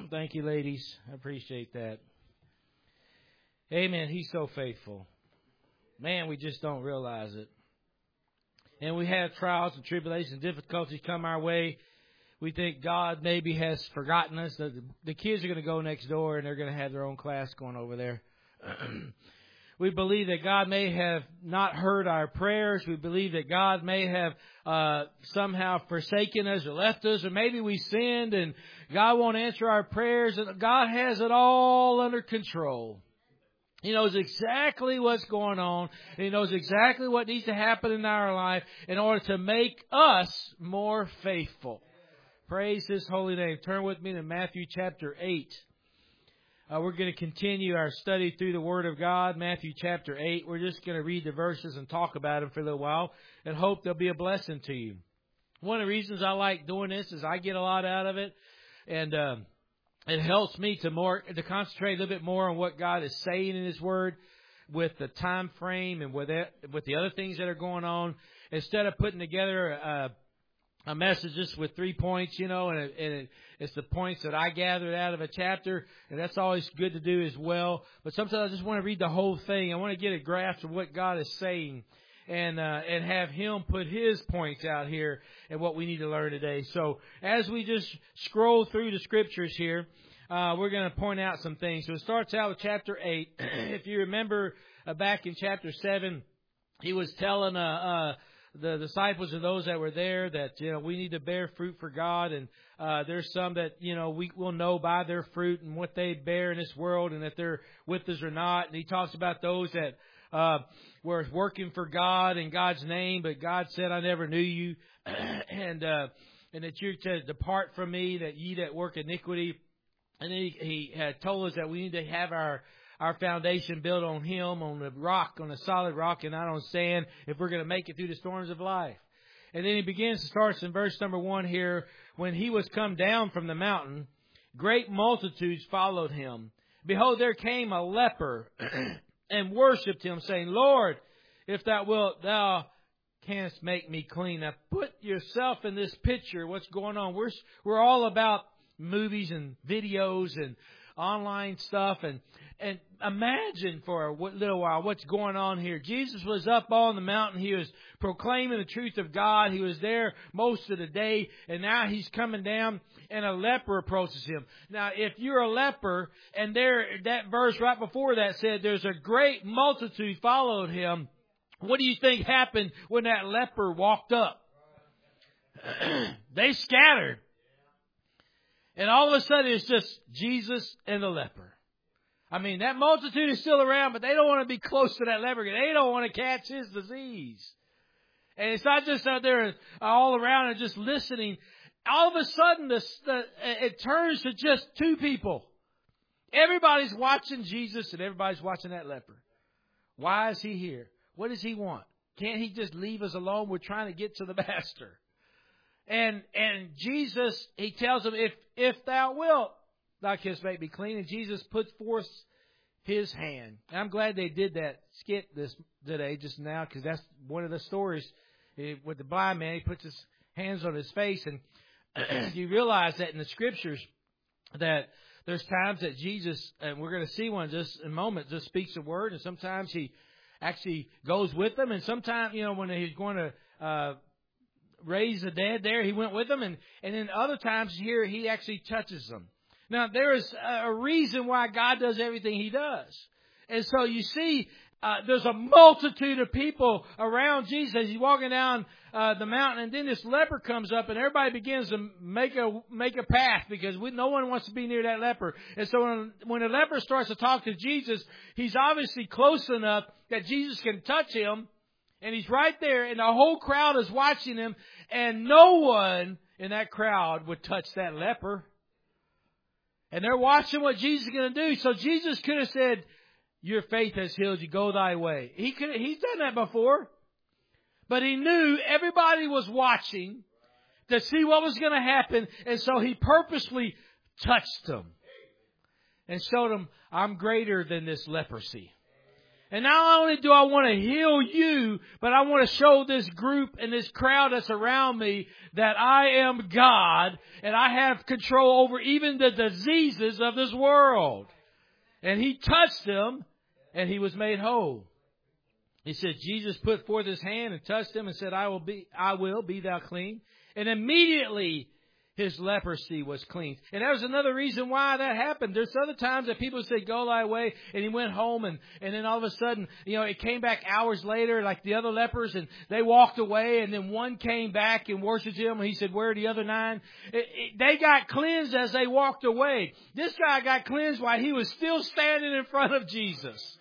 Thank you, ladies. I appreciate that. Amen. He's so faithful. Man, we just don't realize it. And we have trials and tribulations, difficulties come our way. We think God maybe has forgotten us. The kids are going to go next door and they're going to have their own class going over there. We believe that God may have not heard our prayers. We believe that God may have somehow forsaken us or left us, or maybe we sinned and God won't answer our prayers. And God has it all under control. He knows exactly what's going on. He knows exactly what needs to happen in our life in order to make us more faithful. Praise His holy name. Turn with me to Matthew chapter 8. We're going to continue our study through the Word of God, Matthew chapter 8. We're just going to read the verses and talk about them for a little while and hope they'll be a blessing to you. One of the reasons I like doing this is I get a lot out of it, and it helps me to concentrate a little bit more on what God is saying in His Word with the time frame and with the other things that are going on, instead of putting together a message just with 3 points, and it's the points that I gathered out of a chapter, and that's always good to do as well. But sometimes I just want to read the whole thing. I want to get a grasp of what God is saying and have Him put His points out here and what we need to learn today. So as we just scroll through the Scriptures here, we're going to point out some things. So it starts out with chapter 8. If you remember back in chapter 7, He was telling the disciples and those that were there that, we need to bear fruit for God. And there's some that, we will know by their fruit and what they bear in this world and if they're with us or not. And He talks about those that were working for God in God's name, but God said, I never knew you. and that you're to depart from me, that ye that work iniquity. And then he had told us that we need to have our foundation built on Him, on the rock, on a solid rock and not on sand, if we're going to make it through the storms of life. And then he starts in verse number 1 here. When He was come down from the mountain, great multitudes followed Him. Behold, there came a leper and worshipped Him, saying, Lord, if Thou wilt, Thou canst make me clean. Now put yourself in this picture, what's going on. We're all about movies and videos and online stuff, and imagine for a little while what's going on here. Jesus was up on the mountain. He was proclaiming the truth of God. He was there most of the day, and now He's coming down, and a leper approaches Him. Now, if you're a leper, and that verse right before that said there's a great multitude followed Him, what do you think happened when that leper walked up? They scattered. And all of a sudden, it's just Jesus and the leper. I mean, that multitude is still around, but they don't want to be close to that leper. They don't want to catch his disease. And it's not just out there all around and just listening. All of a sudden, it turns to just two people. Everybody's watching Jesus and everybody's watching that leper. Why is He here? What does He want? Can't He just leave us alone? We're trying to get to the Master. And Jesus, He tells him, if Thou wilt, Thou canst make me clean. And Jesus puts forth His hand. And I'm glad they did that skit today, just now, because that's one of the stories with the blind man. He puts his hands on his face. And you realize that in the Scriptures that there's times that Jesus, and we're going to see one just in a moment, just speaks a word. And sometimes He actually goes with them. And sometimes, when He's going to raise the dead there, He went with them. And then other times here, He actually touches them. Now, there is a reason why God does everything He does. And so you see, there's a multitude of people around Jesus as He's walking down the mountain. And then this leper comes up and everybody begins to make a path because no one wants to be near that leper. And so when the leper starts to talk to Jesus, he's obviously close enough that Jesus can touch him. And he's right there, and the whole crowd is watching him, and no one in that crowd would touch that leper. And they're watching what Jesus is going to do. So Jesus could have said, your faith has healed you, go thy way. He's done that before. But He knew everybody was watching to see what was going to happen, and so He purposely touched them and showed them, I'm greater than this leprosy. And not only do I want to heal you, but I want to show this group and this crowd that's around me that I am God and I have control over even the diseases of this world. And he touched him and he was made whole. He said, Jesus put forth his hand and touched him and said, I will be thou clean. And immediately his leprosy was cleansed. And that was another reason why that happened. There's other times that people say, go thy way, and he went home, and then all of a sudden, it came back hours later, like the other lepers, and they walked away, and then one came back and worshipped him, and he said, where are the other 9? They got cleansed as they walked away. This guy got cleansed while he was still standing in front of Jesus.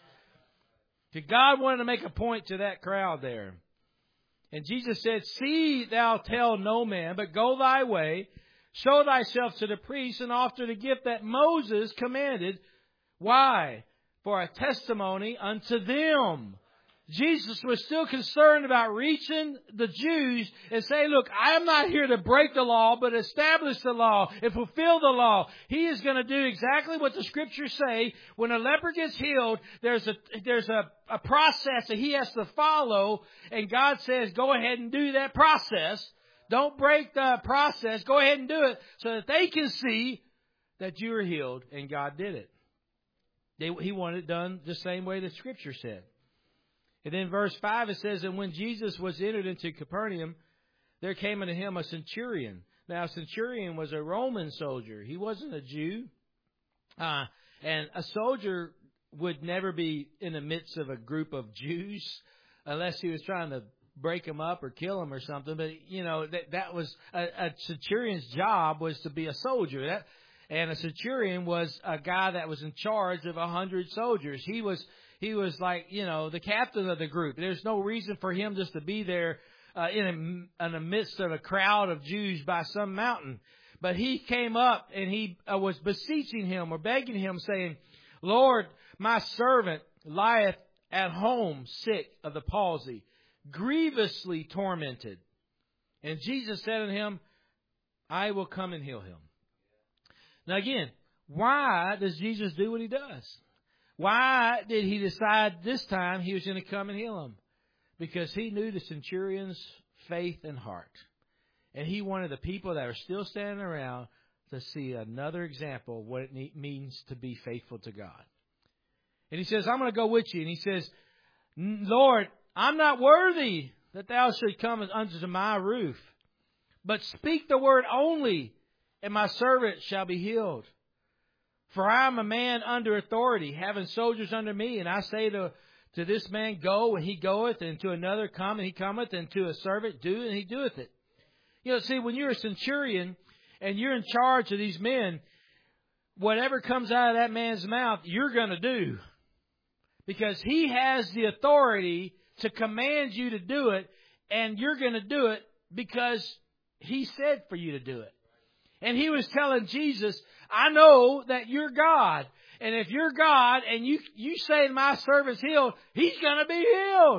God wanted to make a point to that crowd there. And Jesus said, see thou tell no man, but go thy way, show thyself to the priest, and offer the gift that Moses commanded. Why? For a testimony unto them. Jesus was still concerned about reaching the Jews and saying, look, I am not here to break the law, but establish the law and fulfill the law. He is going to do exactly what the Scriptures say. When a leper gets healed, there's a process that he has to follow, and God says, go ahead and do that process. Don't break the process. Go ahead and do it so that they can see that you are healed, and God did it. He wanted it done the same way the Scripture said. And then verse 5 it says, and when Jesus was entered into Capernaum, there came unto him a centurion. Now, a centurion was a Roman soldier. He wasn't a Jew. And a soldier would never be in the midst of a group of Jews unless he was trying to break them up or kill them or something. But, that was a centurion's job was to be a soldier. And a centurion was a guy that was in charge of 100 soldiers. He was like, the captain of the group. There's no reason for him just to be there in the midst of a crowd of Jews by some mountain. But he came up and he was beseeching him or begging him, saying, Lord, my servant lieth at home sick of the palsy, grievously tormented. And Jesus said unto him, I will come and heal him. Now again, why does Jesus do what he does? Why did he decide this time he was going to come and heal him? Because he knew the centurion's faith and heart. And he wanted the people that are still standing around to see another example of what it means to be faithful to God. And he says, I'm going to go with you. And he says, Lord, I'm not worthy that thou should come unto my roof. But speak the word only, and my servant shall be healed. For I am a man under authority, having soldiers under me. And I say to this man, go, and he goeth, and to another, come, and he cometh, and to a servant, do, and he doeth it. See, when you're a centurion, and you're in charge of these men, whatever comes out of that man's mouth, you're going to do. Because he has the authority to command you to do it, and you're going to do it because he said for you to do it. And he was telling Jesus, I know that you're God. And if you're God and you say my servant's healed, he's going to be healed.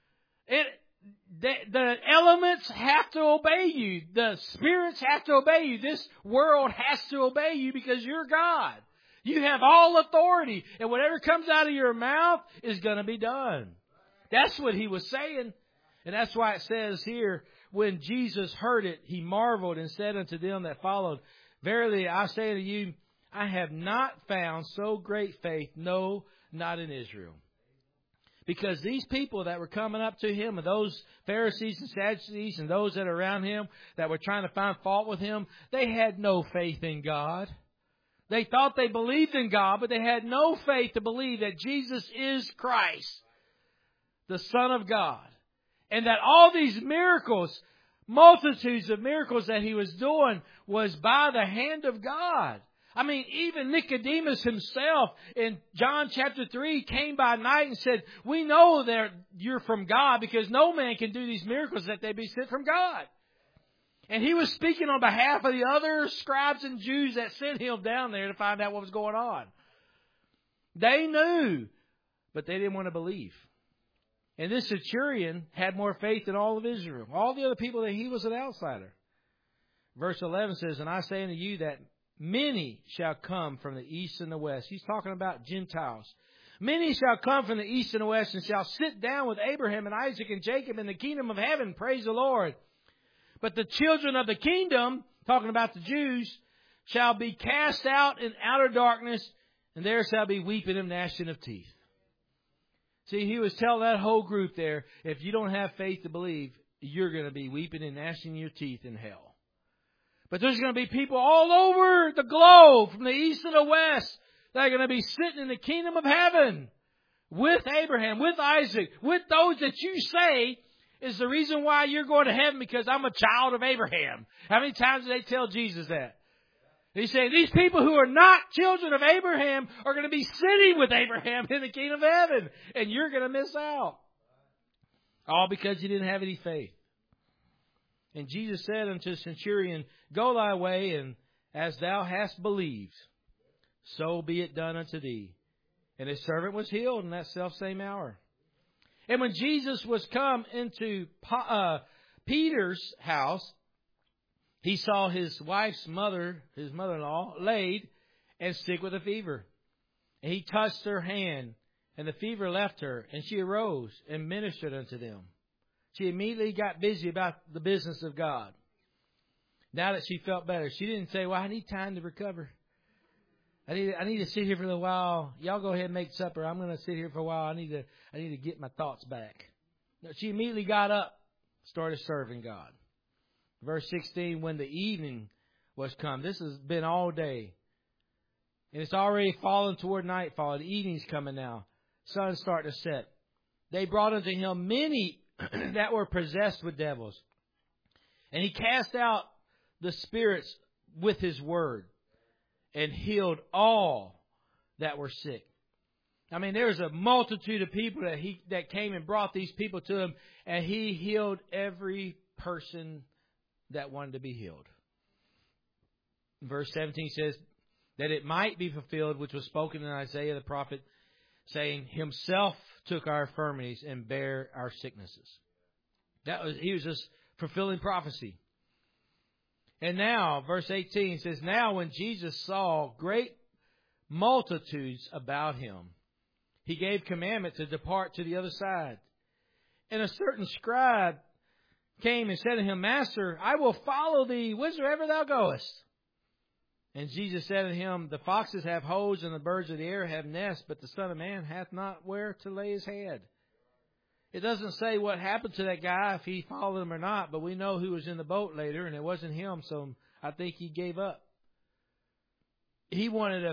The elements have to obey you. The spirits have to obey you. This world has to obey you because you're God. You have all authority. And whatever comes out of your mouth is going to be done. That's what he was saying. And that's why it says here, when Jesus heard it, he marveled and said unto them that followed, verily I say to you, I have not found so great faith, no, not in Israel. Because these people that were coming up to him, and those Pharisees and Sadducees and those that are around him that were trying to find fault with him, they had no faith in God. They thought they believed in God, but they had no faith to believe that Jesus is Christ, the Son of God. And that all these miracles, multitudes of miracles that he was doing, was by the hand of God. I mean, even Nicodemus himself in John chapter 3 came by night and said, we know that you're from God because no man can do these miracles that they be sent from God. And he was speaking on behalf of the other scribes and Jews that sent him down there to find out what was going on. They knew, but they didn't want to believe. And this centurion had more faith than all of Israel. All the other people, that he was an outsider. Verse 11 says, and I say unto you that many shall come from the east and the west. He's talking about Gentiles. Many shall come from the east and the west and shall sit down with Abraham and Isaac and Jacob in the kingdom of heaven. Praise the Lord. But the children of the kingdom, talking about the Jews, shall be cast out in outer darkness, and there shall be weeping and gnashing of teeth. See, he was telling that whole group there, if you don't have faith to believe, you're going to be weeping and gnashing your teeth in hell. But there's going to be people all over the globe, from the east to the west, that are going to be sitting in the kingdom of heaven with Abraham, with Isaac, with those that you say is the reason why you're going to heaven, because I'm a child of Abraham. How many times did they tell Jesus that? He's saying these people who are not children of Abraham are going to be sitting with Abraham in the kingdom of heaven, and you're going to miss out. All because you didn't have any faith. And Jesus said unto the centurion, Go thy way, and as thou hast believed, so be it done unto thee. And his servant was healed in that selfsame hour. And when Jesus was come into Peter's house, he saw his wife's mother, his mother-in-law, laid and sick with a fever. And he touched her hand, and the fever left her, and she arose and ministered unto them. She immediately got busy about the business of God. Now that she felt better, she didn't say, well, I need time to recover. I need to sit here for a little while. Y'all go ahead and make supper. I'm going to sit here for a while. I need to get my thoughts back. No, she immediately got up, started serving God. Verse 16, when the evening was come. This has been all day. And it's already fallen toward nightfall. The evening's coming now. Sun's starting to set. They brought unto him many that were possessed with devils. And he cast out the spirits with his word, and healed all that were sick. I mean, there was a multitude of people that came and brought these people to him, and he healed every person that wanted to be healed. Verse 17 says, that it might be fulfilled, which was spoken in Isaiah the prophet, saying, Himself took our infirmities and bare our sicknesses. He was just fulfilling prophecy. And now, verse 18 says, Now when Jesus saw great multitudes about him, he gave commandment to depart to the other side. And a certain scribe came and said to him, Master, I will follow thee whithersoever thou goest. And Jesus said to him, The foxes have holes, and the birds of the air have nests, but the Son of Man hath not where to lay his head. It doesn't say what happened to that guy, if he followed him or not, but we know who was in the boat later, and it wasn't him, so I think he gave up. He wanted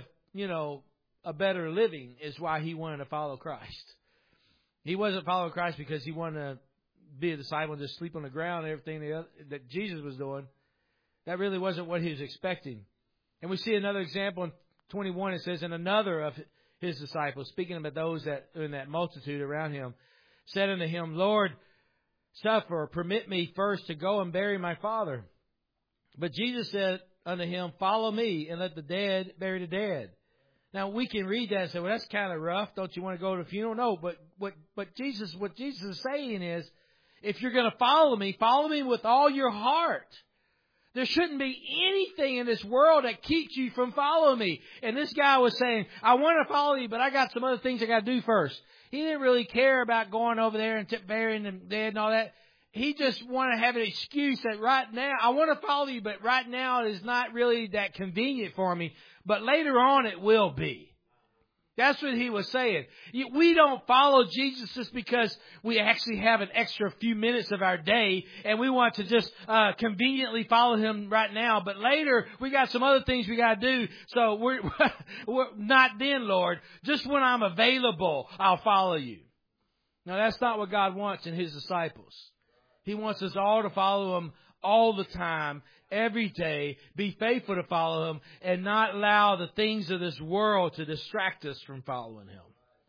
a better living is why he wanted to follow Christ. He wasn't following Christ because he wanted to be a disciple and just sleep on the ground and everything that Jesus was doing. That really wasn't what he was expecting. And we see another example in 21. It says, And another of his disciples, speaking about those that in that multitude around him, said unto him, Lord, suffer, permit me first to go and bury my father. But Jesus said unto him, Follow me, and let the dead bury the dead. Now we can read that and say, well, that's kind of rough. Don't you want to go to the funeral? No, but what Jesus is saying is, if you're going to follow me with all your heart. There shouldn't be anything in this world that keeps you from following me. And this guy was saying, I want to follow you, but I got some other things I got to do first. He didn't really care about going over there and burying them dead and all that. He just wanted to have an excuse that right now, I want to follow you, but right now it is not really that convenient for me. But later on it will be. That's what he was saying. We don't follow Jesus just because we actually have an extra few minutes of our day and we want to just conveniently follow him right now. But later we got some other things we got to do. So we're not then, Lord. Just when I'm available, I'll follow you. Now that's not what God wants in his disciples. He wants us all to follow him all the time, every day, be faithful to follow him, and not allow the things of this world to distract us from following him.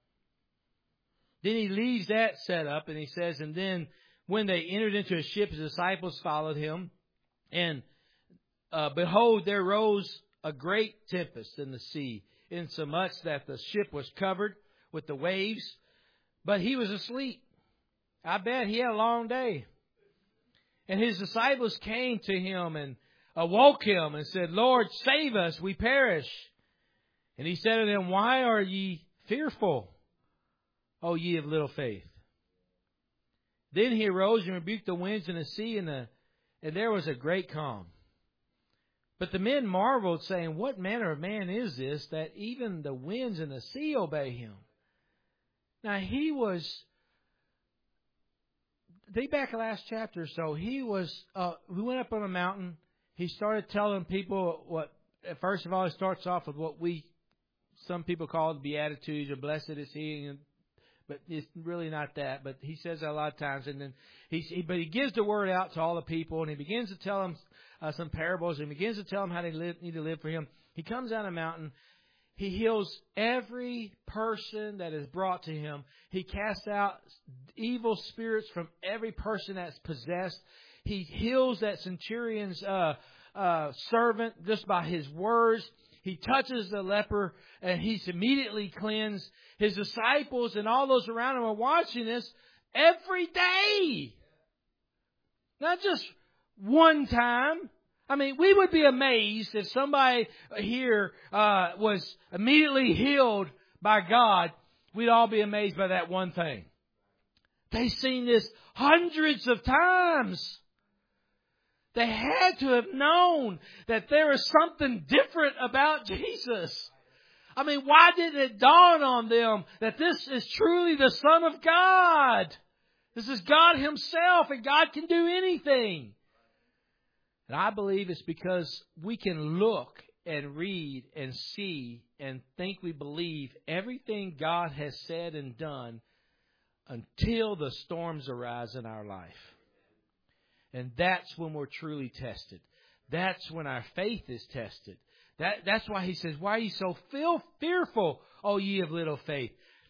Then he leaves that set up, and he says, And then when they entered into a ship, his disciples followed him. And behold, there rose a great tempest in the sea, insomuch that the ship was covered with the waves. But he was asleep. I bet he had a long day. And his disciples came to him and awoke him and said, Lord, save us, we perish. And he said to them, Why are ye fearful, O ye of little faith. Then he arose and rebuked the winds and the sea, and there was a great calm. But the men marveled, saying, What manner of man is this, that even the winds and the sea obey him? Now he was, think back last chapter or so, we went up on a mountain. He started telling people what, first of all, it starts off with what some people call the Beatitudes, or blessed is he, but it's really not that. But he says that a lot of times, and then he gives the word out to all the people, and he begins to tell them some parables, and he begins to tell them how they need to live for him. He comes down a mountain. He heals every person that is brought to him. He casts out evil spirits from every person that's possessed. He heals that centurion's servant just by his words. He touches the leper, and he's immediately cleansed. His disciples and all those around him are watching this every day. Not just one time. I mean, we would be amazed if somebody here was immediately healed by God. We'd all be amazed by that one thing. They've seen this hundreds of times. They had to have known that there is something different about Jesus. I mean, why didn't it dawn on them that this is truly the Son of God? This is God Himself, and God can do anything. And I believe it's because we can look and read and see and think we believe everything God has said and done until the storms arise in our life. And that's when we're truly tested. That's when our faith is tested. That's why He says, why are you so fearful, O ye of little faith?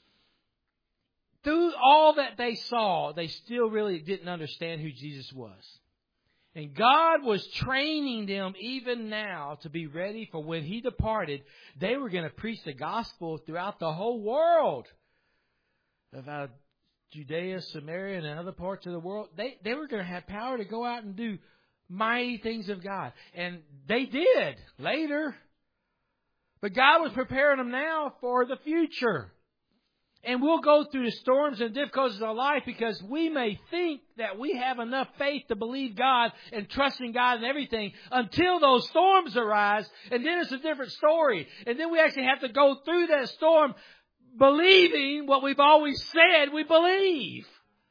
Through all that they saw, they still really didn't understand who Jesus was. And God was training them even now to be ready for when He departed. They were going to preach the gospel throughout the whole world. About Judea, Samaria, and other parts of the world. They were going to have power to go out and do mighty things of God. And they did later. But God was preparing them now for the future. And we'll go through the storms and difficulties of life because we may think that we have enough faith to believe God and trust in God and everything until those storms arise. And then it's a different story. And then we actually have to go through that storm believing what we've always said we believe.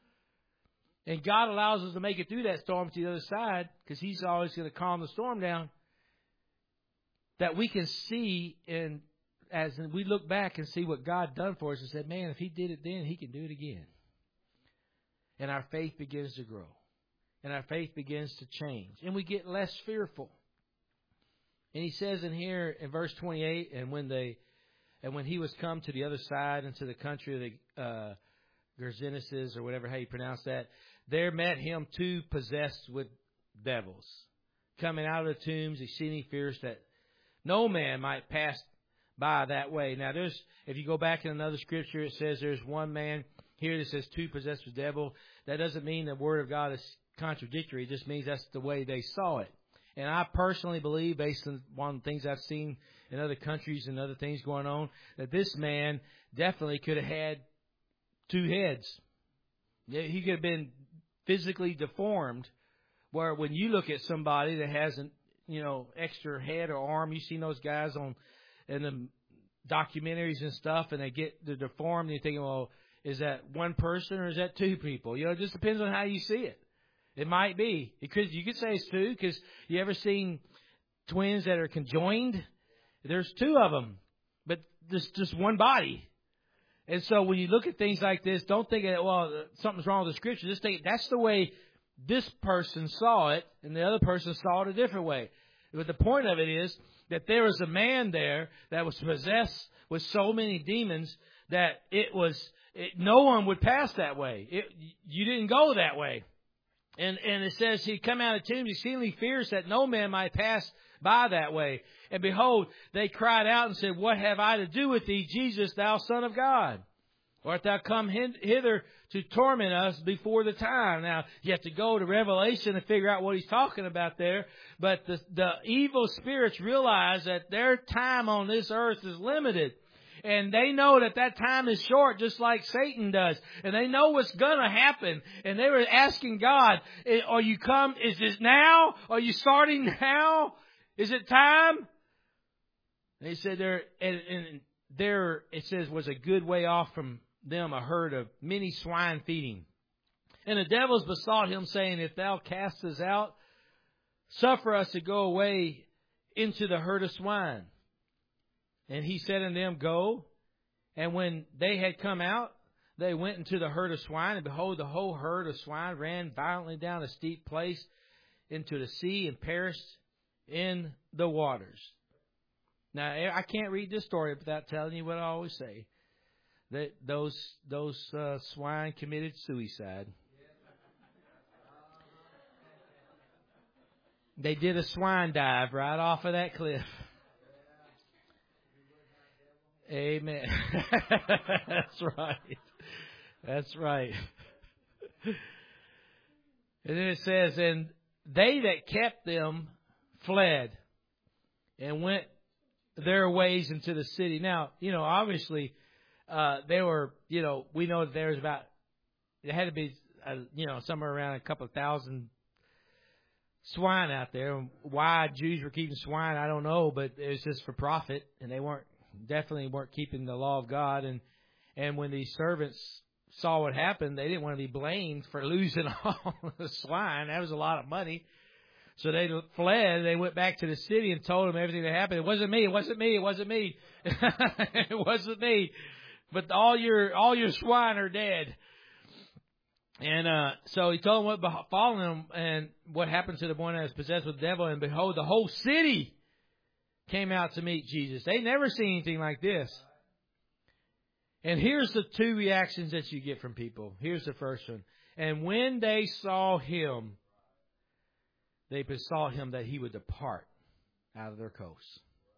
And God allows us to make it through that storm to the other side because He's always going to calm the storm down. That we can see as we look back and see what God done for us and said, man, if He did it then, He can do it again. And our faith begins to grow. And our faith begins to change. And we get less fearful. And He says in here in verse 28, and when He was come to the other side into the country of the Gergeneses, or whatever how you pronounce that, there met Him two possessed with devils. Coming out of the tombs, exceeding fierce, that no man might pass by that way. Now, if you go back in another scripture, it says there's one man. Here it says two possessed with devil. That doesn't mean the Word of God is contradictory. It just means that's the way they saw it. And I personally believe, based on one of the things I've seen in other countries and other things going on, that this man definitely could have had two heads. He could have been physically deformed, where when you look at somebody that has an extra head or arm, you've seen those guys in the documentaries and stuff, and they get deformed, and you're thinking, well, is that one person or is that two people? It just depends on how you see it. It might be. You could say it's two, because you ever seen twins that are conjoined? There's two of them, but there's just one body. And so when you look at things like this, don't think that, well, something's wrong with the scripture. Just think that's the way this person saw it, and the other person saw it a different way. But the point of it is that there was a man there that was possessed with so many demons that no one would pass that way. You didn't go that way. And it says He come out of tombs, exceedingly fierce, that no man might pass by that way. And behold, they cried out and said, what have I to do with thee, Jesus, thou Son of God? Or art thou come hither to torment us before the time? Now, you have to go to Revelation and figure out what He's talking about there. But the evil spirits realize that their time on this earth is limited. And they know that time is short, just like Satan does. And they know what's going to happen. And they were asking God, are you come? Is this now? Are you starting now? Is it time? And he said there, it says, was a good way off from them a herd of many swine feeding. And the devils besought him, saying, if thou cast us out, suffer us to go away into the herd of swine. And he said unto them, go. And when they had come out, they went into the herd of swine, and behold, the whole herd of swine ran violently down a steep place into the sea and perished in the waters. Now, I can't read this story without telling you what I always say. That those swine committed suicide. They did a swine dive right off of that cliff. Amen. That's right. That's right. And then it says, and they that kept them fled and went their ways into the city. Now, obviously, they were, we know that there had to be, somewhere around a couple of thousand swine out there. Why Jews were keeping swine, I don't know, but it was just for profit, and they definitely weren't keeping the law of God. And when these servants saw what happened, they didn't want to be blamed for losing all the swine. That was a lot of money. So they fled. They went back to the city and told them everything that happened. It wasn't me. It wasn't me. It wasn't me. It wasn't me. But all your swine are dead. And so he told them what befallen them and what happened to the boy that was possessed with the devil. And behold, the whole city came out to meet Jesus. They never seen anything like this. And here's the two reactions that you get from people. Here's the first one. And when they saw him, they besought him that he would depart out of their coasts.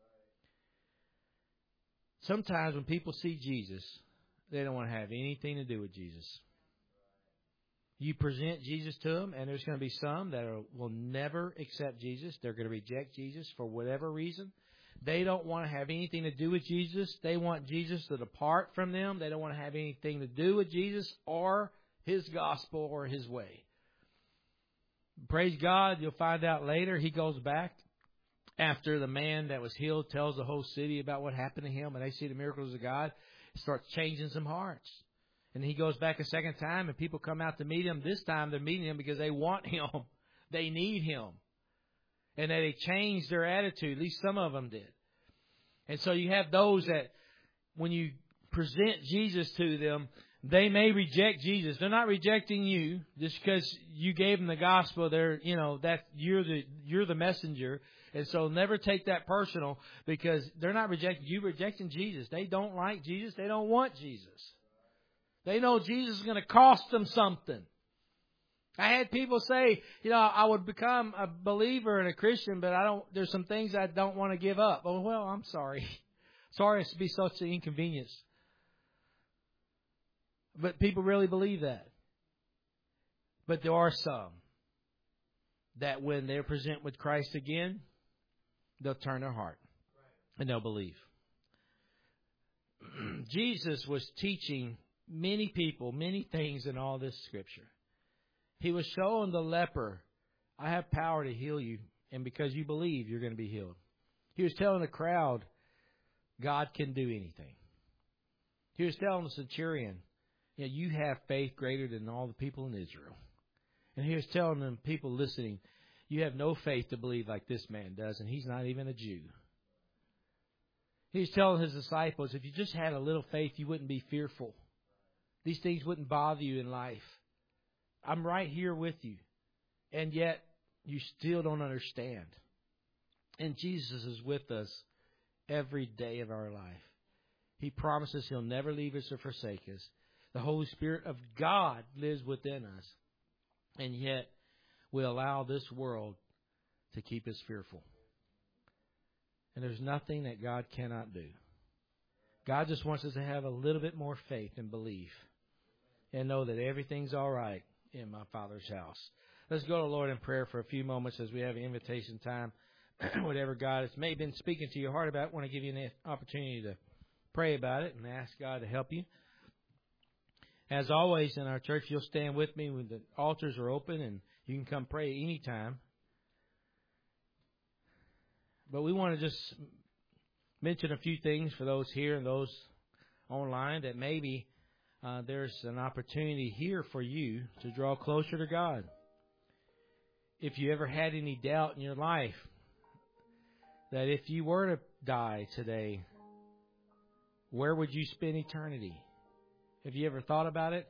Sometimes when people see Jesus, they don't want to have anything to do with Jesus. You present Jesus to them, and there's going to be some that will never accept Jesus. They're going to reject Jesus for whatever reason. They don't want to have anything to do with Jesus. They want Jesus to depart from them. They don't want to have anything to do with Jesus or His gospel or His way. Praise God, you'll find out later. He goes back after the man that was healed tells the whole city about what happened to him, and they see the miracles of God. It starts changing some hearts. And he goes back a second time, and people come out to meet him. This time they're meeting him because they want him. They need him. And they changed their attitude. At least some of them did. And so you have those that when you present Jesus to them, they may reject Jesus. They're not rejecting you just because you gave them the gospel. They're, that you're the messenger. And so never take that personal because they're not rejecting you. Rejecting Jesus. They don't like Jesus. They don't want Jesus. They know Jesus is going to cost them something. I had people say, I would become a believer and a Christian, but there's some things I don't want to give up. Oh, well, I'm sorry. Sorry it's to be such an inconvenience. But people really believe that. But there are some that when they're present with Christ again, they'll turn their heart and they'll believe. Jesus was teaching many people, many things in all this scripture. He was showing the leper, I have power to heal you, and because you believe, you're going to be healed. He was telling the crowd, God can do anything. He was telling the centurion, you have faith greater than all the people in Israel. And he was telling them, people listening, you have no faith to believe like this man does, and he's not even a Jew. He was telling his disciples, if you just had a little faith, you wouldn't be fearful. These things wouldn't bother you in life. I'm right here with you. And yet, you still don't understand. And Jesus is with us every day of our life. He promises He'll never leave us or forsake us. The Holy Spirit of God lives within us. And yet, we allow this world to keep us fearful. And there's nothing that God cannot do. God just wants us to have a little bit more faith and belief. And know that everything's all right in my Father's house. Let's go to the Lord in prayer for a few moments as we have invitation time. Whatever God has may have been speaking to your heart about, I want to give you an opportunity to pray about it and ask God to help you. As always in our church, you'll stand with me when the altars are open, and you can come pray anytime. But we want to just mention a few things for those here and those online, that maybe there's an opportunity here for you to draw closer to God. If you ever had any doubt in your life that if you were to die today, where would you spend eternity? Have you ever thought about it?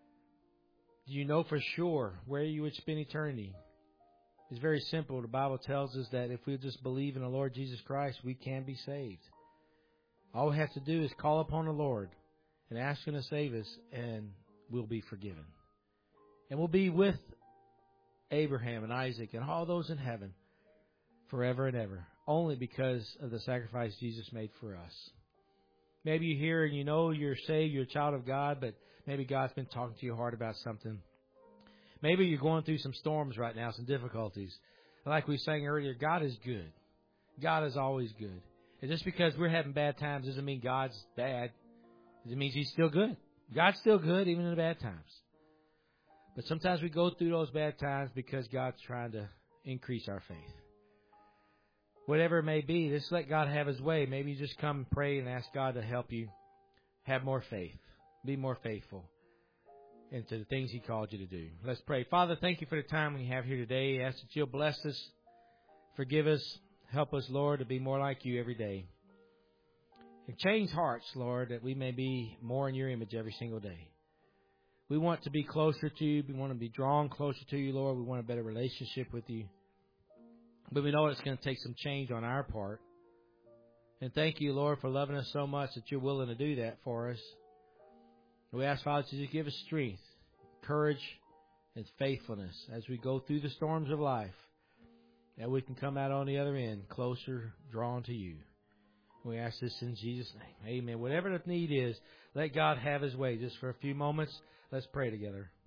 Do you know for sure where you would spend eternity? It's very simple. The Bible tells us that if we just believe in the Lord Jesus Christ, we can be saved. All we have to do is call upon the Lord and ask Him to save us, and we'll be forgiven. And we'll be with Abraham and Isaac and all those in heaven forever and ever, only because of the sacrifice Jesus made for us. Maybe you're here and you know you're saved, you're a child of God, but maybe God's been talking to your heart about something. Maybe you're going through some storms right now, some difficulties. Like we sang earlier, God is good. God is always good. And just because we're having bad times doesn't mean God's bad. It means He's still good. God's still good even in the bad times. But sometimes we go through those bad times because God's trying to increase our faith. Whatever it may be, just let God have His way. Maybe you just come and pray and ask God to help you have more faith. Be more faithful into the things He called you to do. Let's pray. Father, thank You for the time we have here today. I ask that You'll bless us, forgive us, help us, Lord, to be more like You every day. And change hearts, Lord, that we may be more in Your image every single day. We want to be closer to You. We want to be drawn closer to You, Lord. We want a better relationship with You. But we know it's going to take some change on our part. And thank You, Lord, for loving us so much that You're willing to do that for us. We ask, Father, to give us strength, courage, and faithfulness as we go through the storms of life, that we can come out on the other end closer, drawn to You. We ask this in Jesus' name. Amen. Whatever the need is, let God have His way. Just for a few moments, let's pray together.